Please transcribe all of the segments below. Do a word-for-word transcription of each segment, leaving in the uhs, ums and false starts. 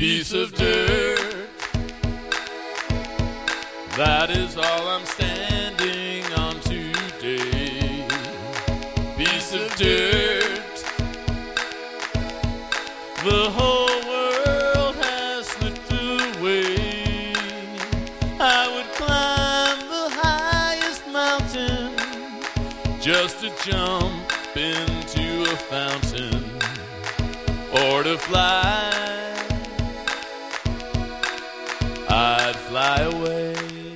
piece of dirt. That is all I'm standing on today. Piece of dirt. The whole world has slipped away. I would climb the highest mountain just to jump into a fountain, or to fly. I'd fly away.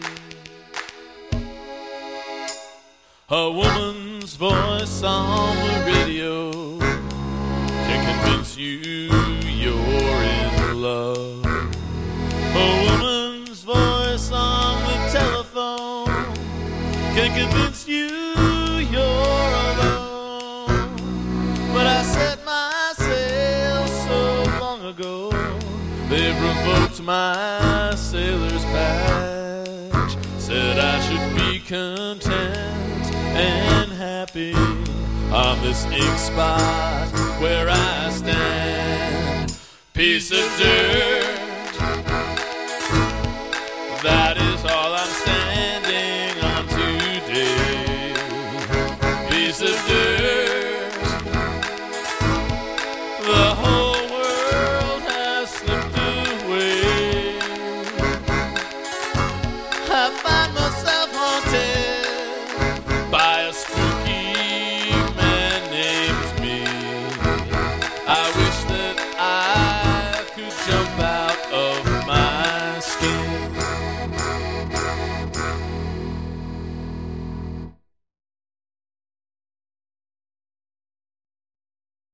A woman's voice on the radio can convince you you're in love. A woman's voice on the telephone can convince you you're alone. But I set my sail so long ago, they've revoked my sailor's patch. Said I should be content and happy on this ink spot where I stand. Piece of dirt.